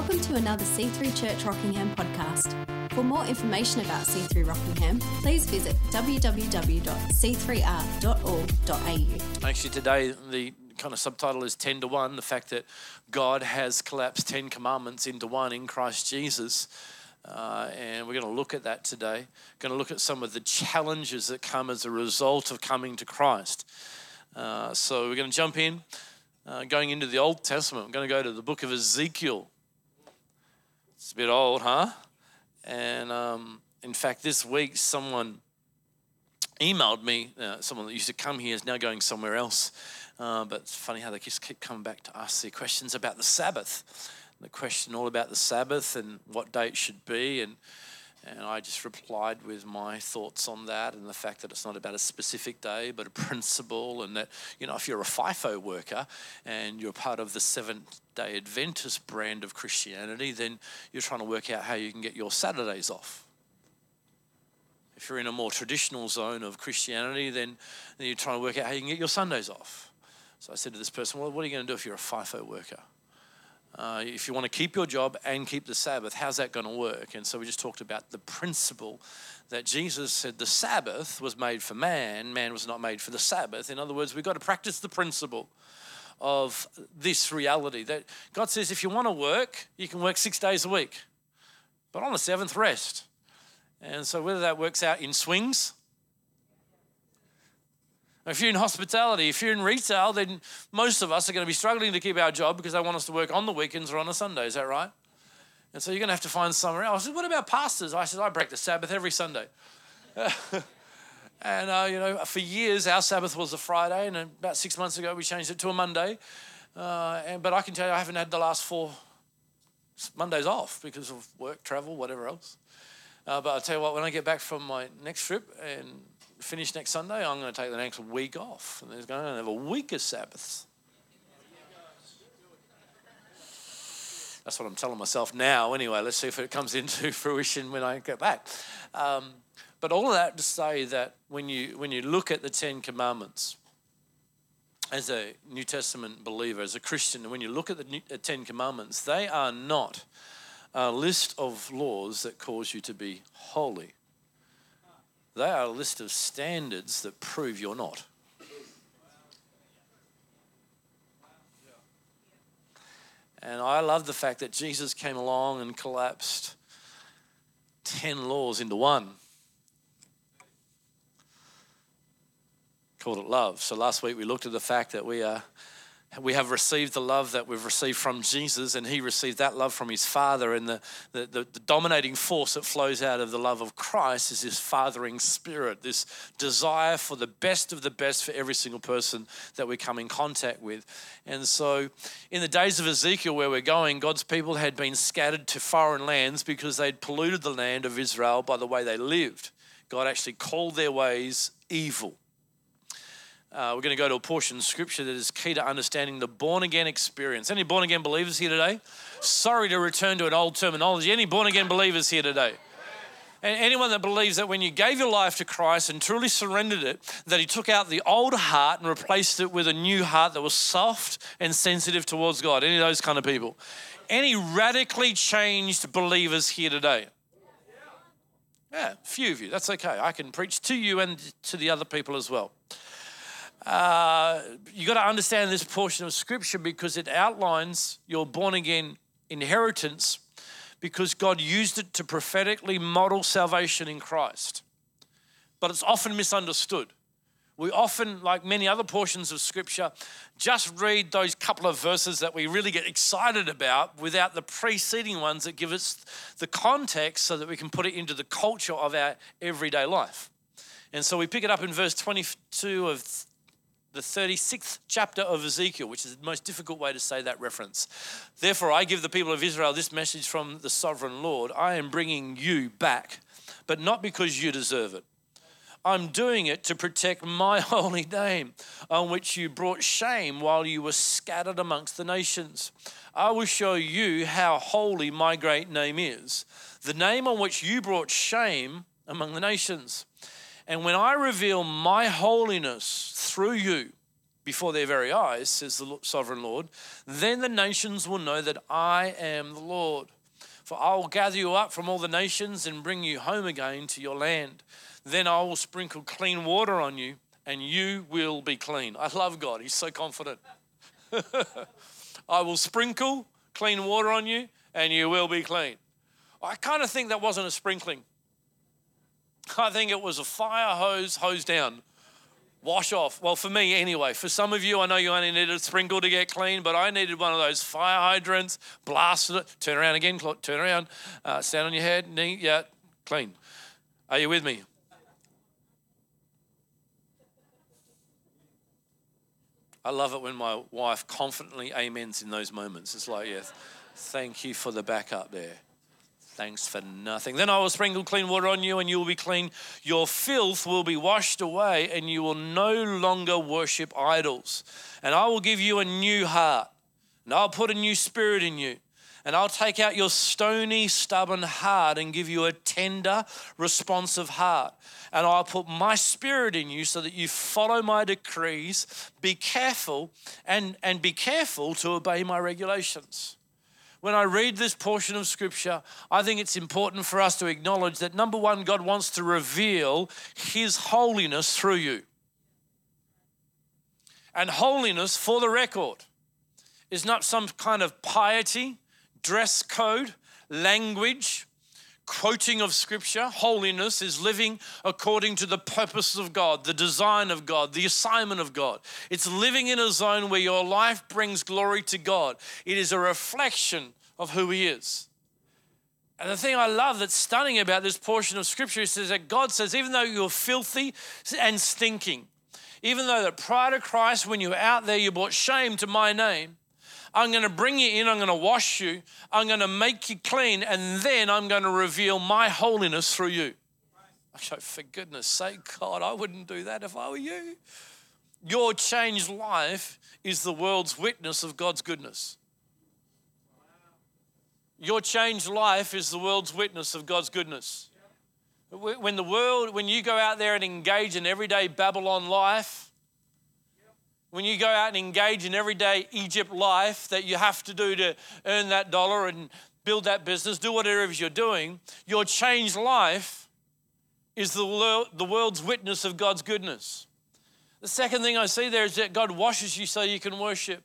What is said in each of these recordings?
Welcome to another C3 Church Rockingham podcast. For more information about C3 Rockingham, please visit www.c3r.org.au. Actually, today the kind of subtitle is 10 to 1, the fact that God has collapsed 10 commandments into one in Christ Jesus. And we're going to look at that today. Going to look at some of the challenges that come as a result of coming to Christ. So we're going to jump in, going into the Old Testament. We're going to go to the book of Ezekiel. It's a bit old, huh? And in fact, this week someone emailed me. Someone that used to come here is now going somewhere else. But it's funny how they just keep coming back to ask their questions about the Sabbath. The question all about the Sabbath and what day it should be. And I just replied with my thoughts on that and the fact that it's not about a specific day, but a principle. And that, you know, if you're a FIFO worker and you're part of the Seventh-day Adventist brand of Christianity, then you're trying to work out how you can get your Saturdays off. If you're in a more traditional zone of Christianity, then you're trying to work out how you can get your Sundays off. So I said to this person, well, what are you going to do if you're a FIFO worker? If you want to keep your job and keep the Sabbath, how's that going to work? And so we just talked about the principle that Jesus said the Sabbath was made for man. Man was not made for the Sabbath. In other words, we've got to practice the principle of this reality that God says if you want to work, you can work 6 days a week. But on the seventh, rest. And so whether that works out in swings, if you're in hospitality, if you're in retail, then most of us are going to be struggling to keep our job because they want us to work on the weekends or on a Sunday. Is that right? And so you're going to have to find somewhere else. I said, what about pastors? I said, I break the Sabbath every Sunday. And, for years, our Sabbath was a Friday, and about 6 months ago, we changed it to a Monday. But I can tell you, I haven't had the last 4 Mondays off because of work, travel, whatever else. But I'll tell you what, when I get back from my next trip and finish next Sunday, I'm going to take the next week off. And there's going to have a week of Sabbaths. That's what I'm telling myself now. Anyway, let's see if it comes into fruition when I get back. But all of that to say that when you look at the 10 Commandments, as a New Testament believer, as a Christian, when you look at the 10 Commandments, they are not a list of laws that cause you to be holy. They are a list of standards that prove you're not. And I love the fact that Jesus came along and collapsed 10 laws into one. Called it love. So last week we looked at the fact that we have received the love that we've received from Jesus, and he received that love from his Father. And the dominating force that flows out of the love of Christ is this fathering spirit, this desire for the best of the best for every single person that we come in contact with. And so in the days of Ezekiel where we're going, God's people had been scattered to foreign lands because they'd polluted the land of Israel by the way they lived. God actually called their ways evil. We're going to go to a portion of scripture that is key to understanding the born-again experience. Any born-again believers here today? Sorry to return to an old terminology. Any born-again believers here today? And anyone that believes that when you gave your life to Christ and truly surrendered it, that he took out the old heart and replaced it with a new heart that was soft and sensitive towards God. Any of those kind of people? Any radically changed believers here today? Yeah, a few of you. That's okay. I can preach to you and to the other people as well. You got to understand this portion of scripture because it outlines your born-again inheritance because God used it to prophetically model salvation in Christ. But it's often misunderstood. We often, like many other portions of scripture, just read those couple of verses that we really get excited about without the preceding ones that give us the context so that we can put it into the culture of our everyday life. And so we pick it up in verse 22 of the 36th chapter of Ezekiel, which is the most difficult way to say that reference. Therefore, I give the people of Israel this message from the sovereign Lord. I am bringing you back, but not because you deserve it. I'm doing it to protect my holy name, on which you brought shame while you were scattered amongst the nations. I will show you how holy my great name is, the name on which you brought shame among the nations. And when I reveal my holiness through you, before their very eyes, says the sovereign Lord, then the nations will know that I am the Lord. For I will gather you up from all the nations and bring you home again to your land. Then I will sprinkle clean water on you, and you will be clean. I love God. He's so confident. I will sprinkle clean water on you, and you will be clean. I kind of think that wasn't a sprinkling. I think it was a fire hose down. Wash off. Well, for me anyway. For some of you, I know you only needed a sprinkle to get clean, but I needed one of those fire hydrants, blasted it, turn around again, turn around, stand on your head, knee, yeah, clean. Are you with me? I love it when my wife confidently amens in those moments. It's like, yes, thank you for the backup there. Thanks for nothing. Then I will sprinkle clean water on you and you will be clean. Your filth will be washed away and you will no longer worship idols. And I will give you a new heart and I'll put a new spirit in you. And I'll take out your stony, stubborn heart and give you a tender, responsive heart. And I'll put my spirit in you so that you follow my decrees. Be careful and be careful to obey my regulations. When I read this portion of Scripture, I think it's important for us to acknowledge that, number one, God wants to reveal His holiness through you. And holiness, for the record, is not some kind of piety, dress code, language, quoting of Scripture. Holiness is living according to the purpose of God, the design of God, the assignment of God. It's living in a zone where your life brings glory to God. It is a reflection of who He is. And the thing I love that's stunning about this portion of Scripture is that God says, even though you're filthy and stinking, even though that prior to Christ, when you were out there, you brought shame to my name, I'm going to bring you in, I'm going to wash you, I'm going to make you clean, and then I'm going to reveal my holiness through you. I go, for goodness sake, God, I wouldn't do that if I were you. Your changed life is the world's witness of God's goodness. Your changed life is the world's witness of God's goodness. When you go out there and engage in everyday Babylon life, when you go out and engage in everyday Egypt life that you have to do to earn that dollar and build that business, do whatever it is you're doing, your changed life is the world's witness of God's goodness. The second thing I see there is that God washes you so you can worship.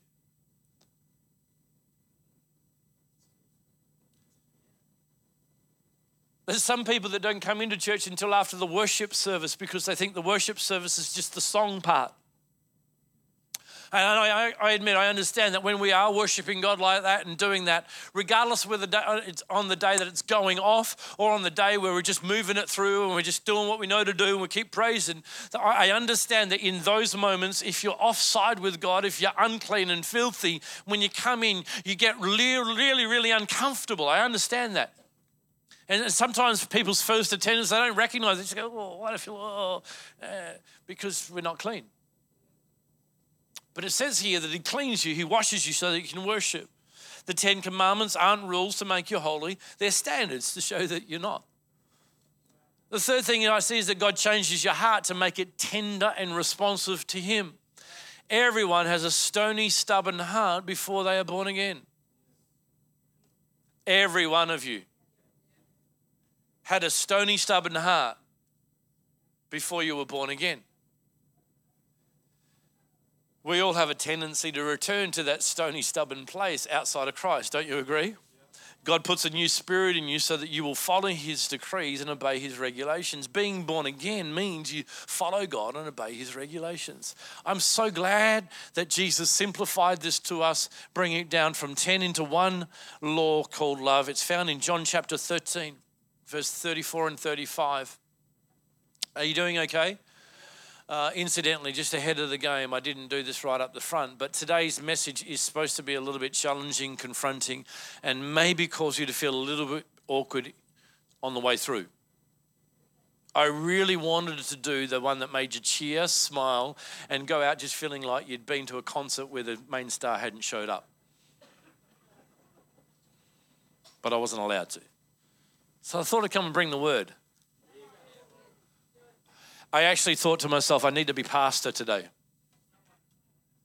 There's some people that don't come into church until after the worship service because they think the worship service is just the song part. And I admit, I understand that when we are worshiping God like that and doing that, regardless of whether it's on the day that it's going off or on the day where we're just moving it through and we're just doing what we know to do and we keep praising, I understand that in those moments, if you're offside with God, if you're unclean and filthy, when you come in, you get really, really uncomfortable. I understand that. And sometimes people's first attendance, they don't recognize it. They just go, oh, what I feel, because we're not clean. But it says here that He cleans you, He washes you so that you can worship. The 10 Commandments aren't rules to make you holy. They're standards to show that you're not. The third thing I see is that God changes your heart to make it tender and responsive to Him. Everyone has a stony, stubborn heart before they are born again. Every one of you had a stony, stubborn heart before you were born again. We all have a tendency to return to that stony, stubborn place outside of Christ. Don't you agree? Yeah. God puts a new spirit in you so that you will follow His decrees and obey His regulations. Being born again means you follow God and obey His regulations. I'm so glad that Jesus simplified this to us, bringing it down from 10 into one law called love. It's found in John chapter 13, verse 34 and 35. Are you doing okay? Incidentally, just ahead of the game, I didn't do this right up the front, but today's message is supposed to be a little bit challenging, confronting, and maybe cause you to feel a little bit awkward on the way through. I really wanted to do the one that made you cheer, smile, and go out just feeling like you'd been to a concert where the main star hadn't showed up. But I wasn't allowed to. So I thought I'd come and bring the word. I actually thought to myself, I need to be pastor today.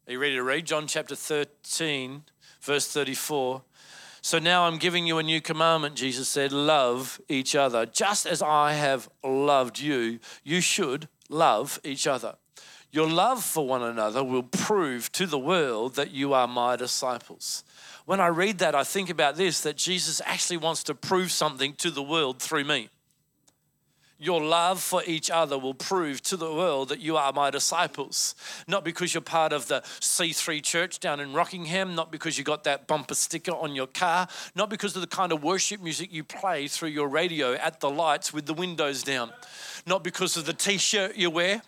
Are you ready to read? John chapter 13, verse 34. So now I'm giving you a new commandment, Jesus said, love each other. Just as I have loved you, you should love each other. Your love for one another will prove to the world that you are my disciples. When I read that, I think about this, that Jesus actually wants to prove something to the world through me. Your love for each other will prove to the world that you are my disciples. Not because you're part of the C3 church down in Rockingham, not because you got that bumper sticker on your car, not because of the kind of worship music you play through your radio at the lights with the windows down, not because of the t-shirt you wear,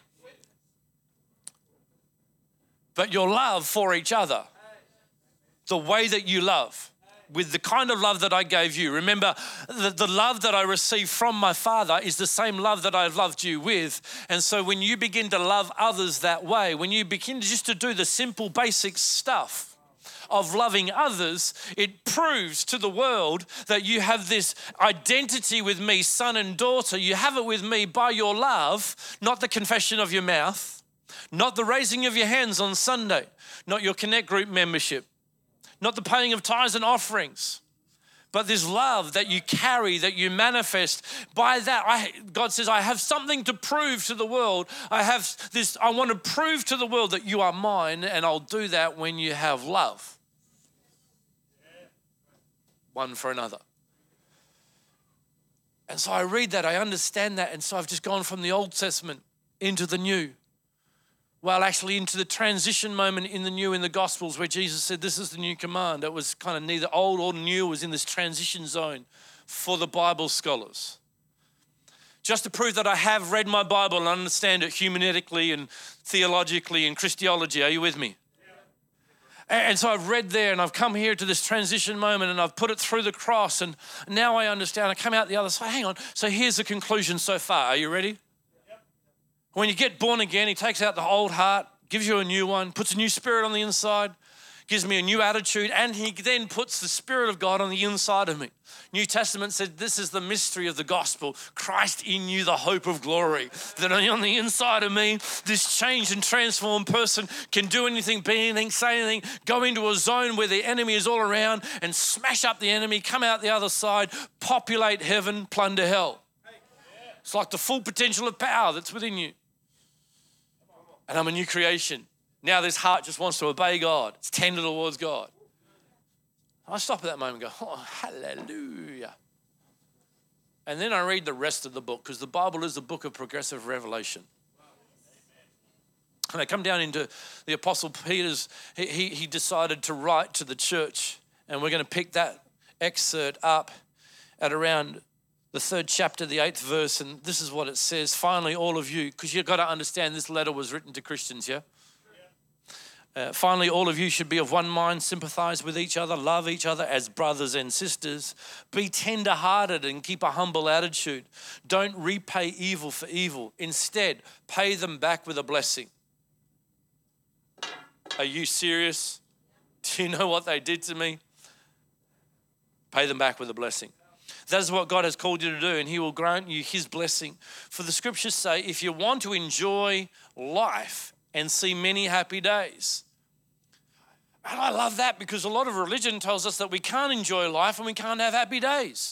but your love for each other, the way that you love. With the kind of love that I gave you. Remember, the love that I received from my Father is the same love that I've loved you with. And so when you begin to love others that way, when you begin just to do the simple basic stuff of loving others, it proves to the world that you have this identity with me, son and daughter. You have it with me by your love, not the confession of your mouth, not the raising of your hands on Sunday, not your Connect group membership, not the paying of tithes and offerings, but this love that you carry, that you manifest. By that, God says, I have something to prove to the world. I want to prove to the world that you are mine, and I'll do that when you have love one for another. And so I read that, I understand that, and so I've just gone from the Old Testament into the New. Well, actually into the transition moment in the new in the Gospels where Jesus said, this is the new command. It was kind of neither old or new. It was in this transition zone for the Bible scholars. Just to prove that I have read my Bible and understand it humanetically and theologically and Christology. Are you with me? And so I've read there and I've come here to this transition moment and I've put it through the cross and now I understand. I come out the other side. Hang on. So here's the conclusion so far. Are you ready? When you get born again, he takes out the old heart, gives you a new one, puts a new spirit on the inside, gives me a new attitude, and he then puts the Spirit of God on the inside of me. New Testament said this is the mystery of the gospel. Christ in you, the hope of glory. That on the inside of me, this changed and transformed person can do anything, be anything, say anything, go into a zone where the enemy is all around and smash up the enemy, come out the other side, populate heaven, plunder hell. It's like the full potential of power that's within you. And I'm a new creation. Now this heart just wants to obey God. It's tender towards God. I stop at that moment and go, oh, hallelujah. And then I read the rest of the book because the Bible is a book of progressive revelation. And I come down into the Apostle Peter's, he decided to write to the church. And we're going to pick that excerpt up at around the 3rd chapter, the 8th verse, and this is what it says. Finally, all of you, because you've got to understand this letter was written to Christians, yeah? Finally, all of you should be of one mind, sympathize with each other, love each other as brothers and sisters. Be tender-hearted and keep a humble attitude. Don't repay evil for evil. Instead, pay them back with a blessing. Are you serious? Do you know what they did to me? Pay them back with a blessing. That is what God has called you to do, and he will grant you his blessing. For the scriptures say, if you want to enjoy life and see many happy days. And I love that because a lot of religion tells us that we can't enjoy life and we can't have happy days.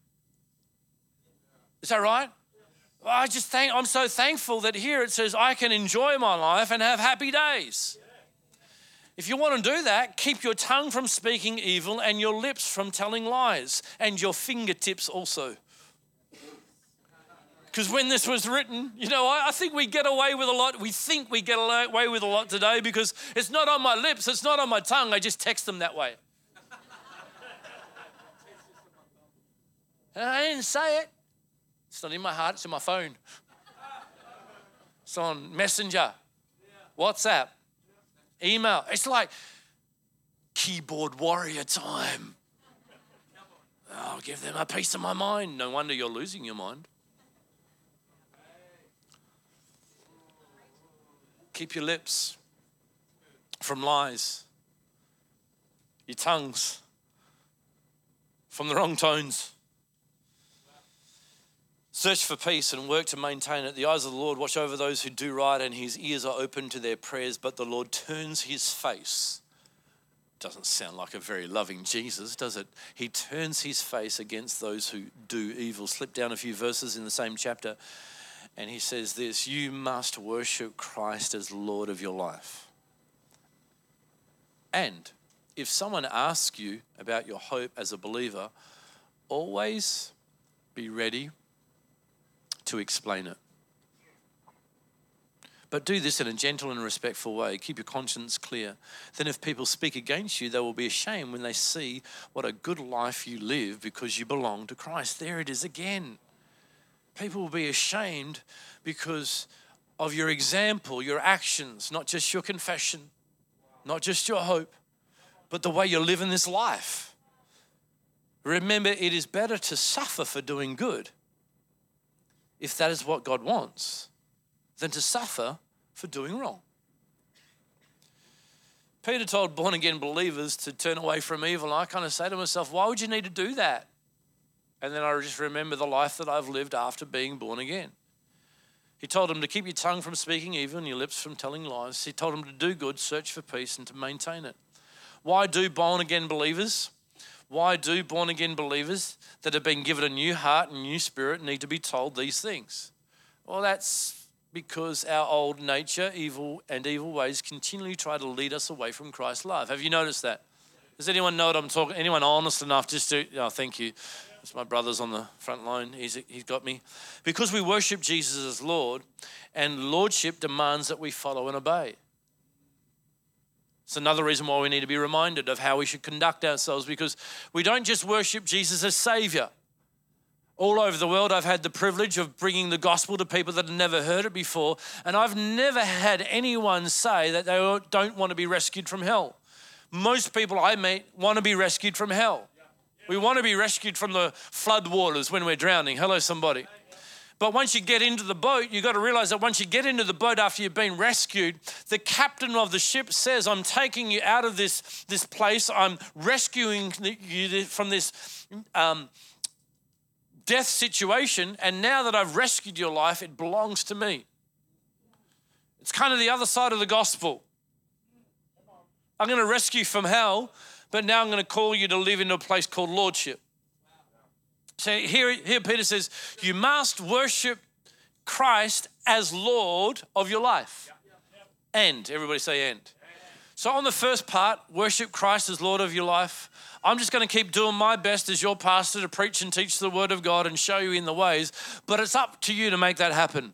Is that right? Well, I'm so thankful that here it says I can enjoy my life and have happy days. If you want to do that, keep your tongue from speaking evil and your lips from telling lies, and your fingertips also. Because when this was written, I think we get away with a lot. We think we get away with a lot today because it's not on my lips, it's not on my tongue. I just text them that way. And I didn't say it. It's not in my heart, it's in my phone. It's on Messenger, WhatsApp, email. It's like keyboard warrior time. I'll give them a piece of my mind. No wonder you're losing your mind. Keep your lips from lies, your tongues from the wrong tones. Search for peace and work to maintain it. The eyes of the Lord watch over those who do right, and his ears are open to their prayers, but the Lord turns his face. Doesn't sound like a very loving Jesus, does it? He turns his face against those who do evil. Slip down a few verses in the same chapter, and he says this: you must worship Christ as Lord of your life. And if someone asks you about your hope as a believer, always be ready to explain it. But do this in a gentle and respectful way. Keep your conscience clear. Then if people speak against you, they will be ashamed when they see what a good life you live because you belong to Christ. There it is again. People will be ashamed because of your example, your actions, not just your confession, not just your hope, but the way you live in this life. Remember, it is better to suffer for doing good, if that is what God wants, than to suffer for doing wrong. Peter told born-again believers to turn away from evil. And I kind of say to myself, why would you need to do that? And then I just remember the life that I've lived after being born again. He told them to keep your tongue from speaking evil and your lips from telling lies. He told them to do good, search for peace, and to maintain it. Why do born-again believers that have been given a new heart and new spirit need to be told these things? Well, that's because our old nature, evil ways continually try to lead us away from Christ's love. Have you noticed that? Does anyone know what I'm talking? Anyone honest enough just to, oh, thank you. That's my brother's on the front line. He's got me. Because we worship Jesus as Lord, and Lordship demands that we follow and obey. It's another reason why we need to be reminded of how we should conduct ourselves, because we don't just worship Jesus as Savior. All over the world, I've had the privilege of bringing the gospel to people that have never heard it before, and I've never had anyone say that they don't want to be rescued from hell. Most people I meet want to be rescued from hell. We want to be rescued from the flood waters when we're drowning. Hello, somebody. But once you get into the boat, you've got to realize that once you get into the boat after you've been rescued, the captain of the ship says, I'm taking you out of this place. I'm rescuing you from this death situation. And now that I've rescued your life, it belongs to me. It's kind of the other side of the gospel. I'm going to rescue you from hell, but now I'm going to call you to live in a place called Lordship. So here Peter says, you must worship Christ as Lord of your life. And, everybody say and. So on the first part, worship Christ as Lord of your life. I'm just going to keep doing my best as your pastor to preach and teach the word of God and show you in the ways, but it's up to you to make that happen.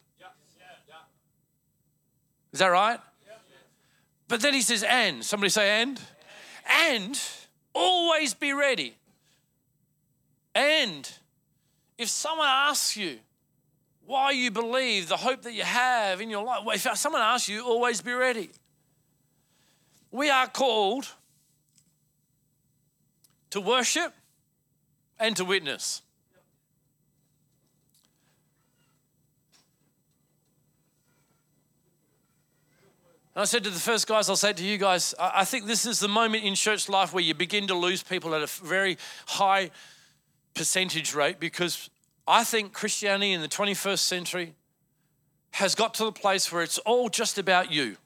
Is that right? But then he says, and. Somebody say and. And always be ready. And if someone asks you why you believe, the hope that you have in your life, if someone asks you, always be ready. We are called to worship and to witness. And I said to the first guys, I'll say it to you guys, I think this is the moment in church life where you begin to lose people at a very high percentage rate, because I think Christianity in the 21st century has got to the place where it's all just about you.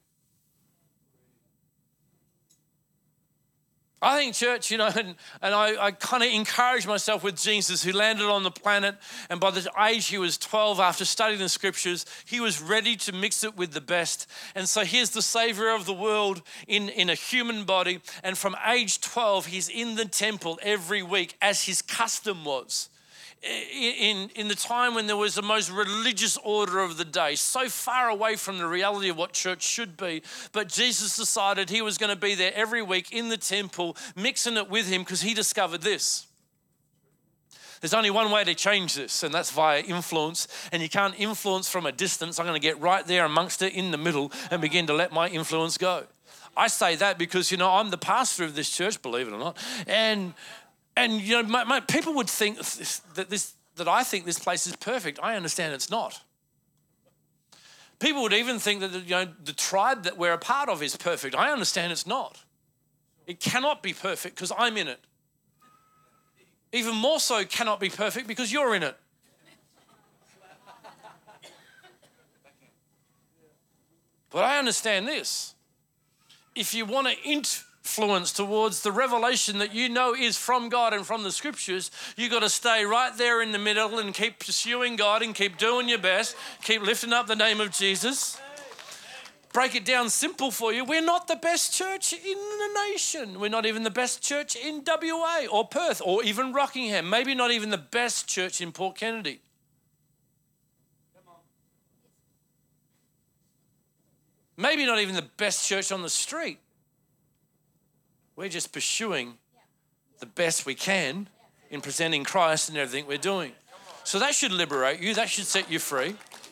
I think church, and I kind of encourage myself with Jesus, who landed on the planet, and by the age he was 12, after studying the scriptures, he was ready to mix it with the best. And so here's the Savior of the world in a human body, and from age 12, he's in the temple every week, as his custom was. In the time when there was the most religious order of the day, so far away from the reality of what church should be. But Jesus decided he was going to be there every week in the temple, mixing it with him, because he discovered this. There's only one way to change this, and that's via influence. And you can't influence from a distance. I'm going to get right there amongst it in the middle and begin to let my influence go. I say that because, I'm the pastor of this church, believe it or not. And my people would think that I think this place is perfect. I understand it's not. People would even think that the tribe that we're a part of is perfect. I understand it's not. It cannot be perfect because I'm in it. Even more so, cannot be perfect because you're in it. But I understand this. If you want to influence towards the revelation that you know is from God and from the scriptures, you got to stay right there in the middle and keep pursuing God and keep doing your best. Keep lifting up the name of Jesus. Break it down simple for you. We're not the best church in the nation. We're not even the best church in WA or Perth or even Rockingham. Maybe not even the best church in Port Kennedy. Maybe not even the best church on the street. We're just pursuing the best we can in presenting Christ in everything we're doing. So that should liberate you. That should set you free.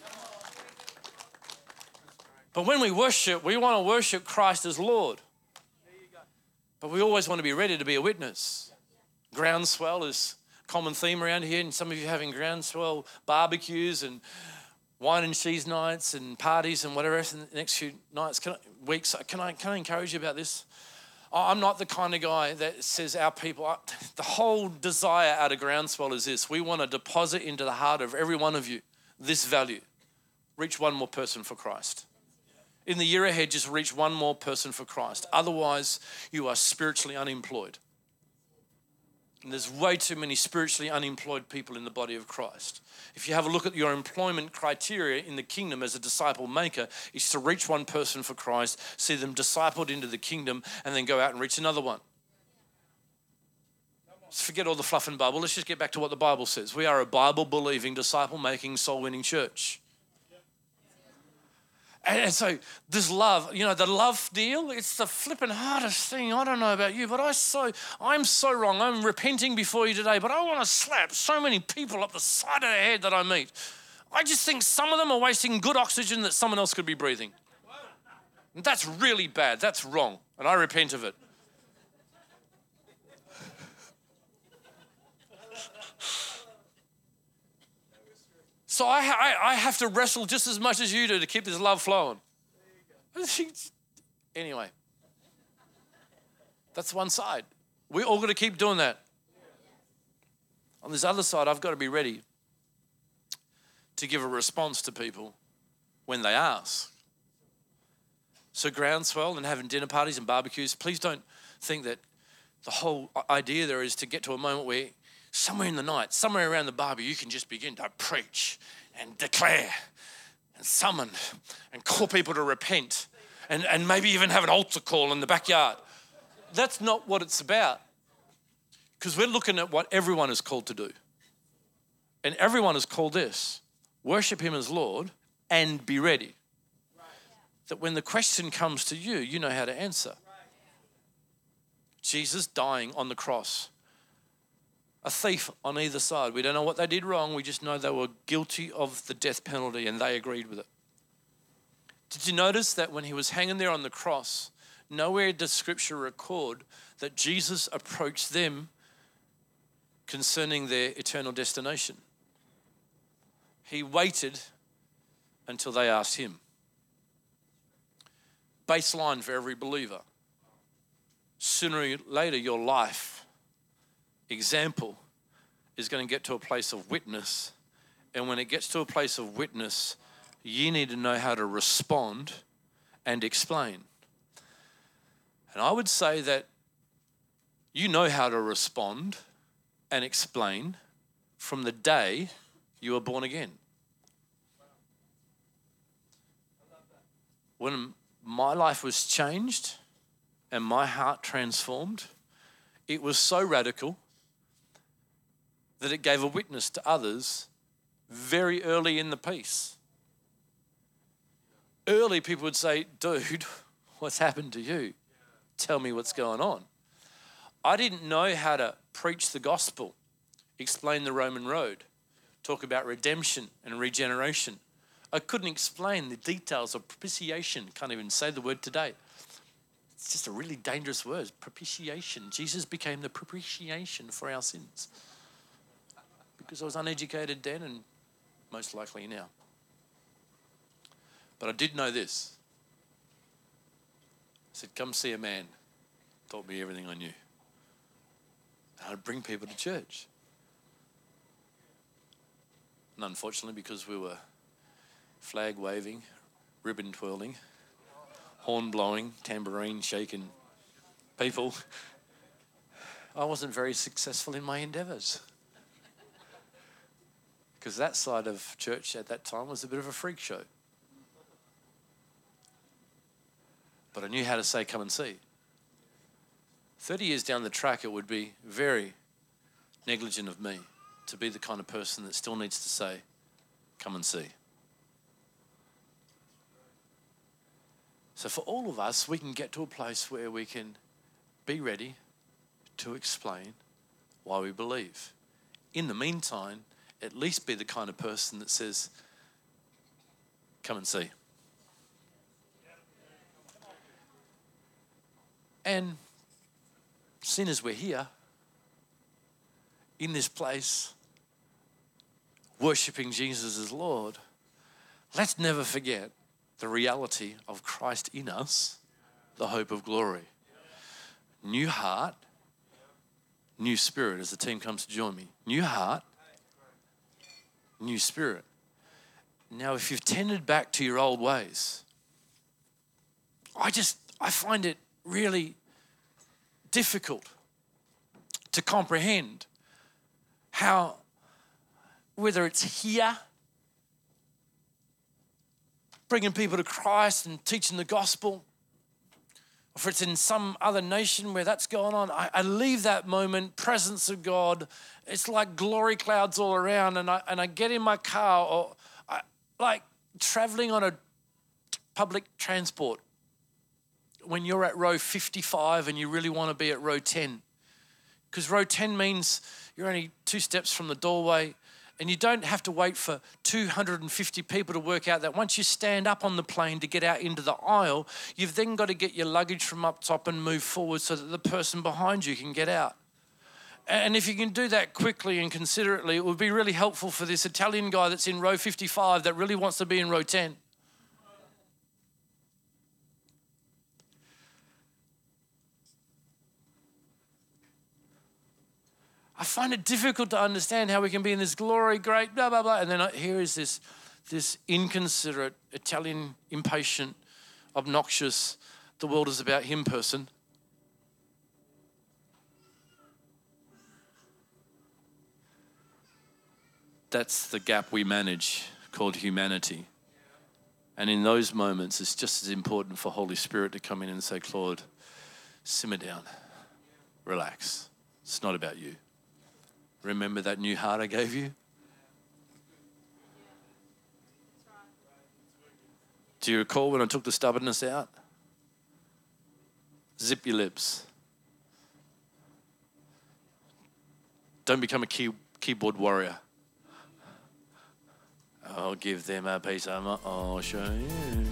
But when we worship, we want to worship Christ as Lord. But we always want to be ready to be a witness. Groundswell is a common theme around here, and some of you having groundswell barbecues and wine and cheese nights and parties and whatever else in the next few nights, weeks. Can I encourage you about this? I'm not the kind of guy that says our people, the whole desire out of Groundswell is this. We want to deposit into the heart of every one of you this value. Reach one more person for Christ. In the year ahead, just reach one more person for Christ. Otherwise, you are spiritually unemployed. And there's way too many spiritually unemployed people in the body of Christ. If you have a look at your employment criteria in the kingdom as a disciple maker, it's to reach one person for Christ, see them discipled into the kingdom, and then go out and reach another one. Let's forget all the fluff and bubble. Let's just get back to what the Bible says. We are a Bible-believing, disciple-making, soul-winning church. And so this love, the love deal, it's the flipping hardest thing. I don't know about you, but I'm so wrong. I'm repenting before you today, but I want to slap so many people up the side of the head that I meet. I just think some of them are wasting good oxygen that someone else could be breathing. And that's really bad. That's wrong. And I repent of it. So I have to wrestle just as much as you do to keep this love flowing. Anyway, that's one side. We all got to keep doing that. On this other side, I've got to be ready to give a response to people when they ask. So Groundswell and having dinner parties and barbecues, please don't think that the whole idea there is to get to a moment where somewhere in the night, somewhere around the barbecue, you can just begin to preach and declare and summon and call people to repent and maybe even have an altar call in the backyard. That's not what it's about, because we're looking at what everyone is called to do. And everyone is called this: worship him as Lord and be ready. That when the question comes to you, you know how to answer. Jesus dying on the cross. A thief on either side. We don't know what they did wrong. We just know they were guilty of the death penalty and they agreed with it. Did you notice that when he was hanging there on the cross, nowhere does Scripture record that Jesus approached them concerning their eternal destination? He waited until they asked him. Baseline for every believer. Sooner or later, your life example is going to get to a place of witness. And when it gets to a place of witness, you need to know how to respond and explain. And I would say that you know how to respond and explain from the day you were born again. When my life was changed and my heart transformed, it was so radical that it gave a witness to others very early in the piece. Early people would say, dude, what's happened to you? Tell me what's going on. I didn't know how to preach the gospel, explain the Roman road, talk about redemption and regeneration. I couldn't explain the details of propitiation. Can't even say the word today. It's just a really dangerous word, propitiation. Jesus became the propitiation for our sins. Because I was uneducated then and most likely now. But I did know this. I said, come see a man. Taught me everything I knew. And I'd bring people to church. And unfortunately, because we were flag waving, ribbon twirling, horn blowing, tambourine shaking people, I wasn't very successful in my endeavours. Because that side of church at that time was a bit of a freak show. But I knew how to say, come and see. 30 years down the track, it would be very negligent of me to be the kind of person that still needs to say, come and see. So for all of us, we can get to a place where we can be ready to explain why we believe. In the meantime, at least be the kind of person that says, come and see. And seeing as we're here, in this place, worshipping Jesus as Lord, let's never forget the reality of Christ in us, the hope of glory. New heart, new spirit, as the team comes to join me. New heart, new spirit. Now, if you've tended back to your old ways, I find it really difficult to comprehend how, whether it's here, bringing people to Christ and teaching the gospel, or if it's in some other nation where that's going on, I leave that moment, presence of God, it's like glory clouds all around, and I get in my car, or like traveling on a public transport when you're at row 55 and you really want to be at row 10. Because row 10 means you're only 2 steps from the doorway, and you don't have to wait for 250 people to work out that once you stand up on the plane to get out into the aisle, you've then got to get your luggage from up top and move forward so that the person behind you can get out. And if you can do that quickly and considerately, it would be really helpful for this Italian guy that's in row 55 that really wants to be in row 10. I find it difficult to understand how we can be in this glory, great, blah, blah, blah. And then here is this inconsiderate, Italian, impatient, obnoxious, the world is about him person. That's the gap we manage, called humanity. And in those moments, it's just as important for Holy Spirit to come in and say, Claude, simmer down, relax. It's not about you. Remember that new heart I gave you? Do you recall when I took the stubbornness out? Zip your lips. Don't become a keyboard warrior. I'll give them a piece of my, I'll show you.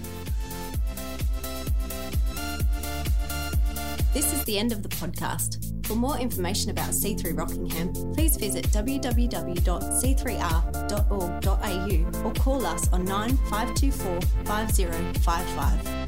This is the end of the podcast. For more information about C3 Rockingham, please visit www.c3r.org.au or call us on 9524 5055.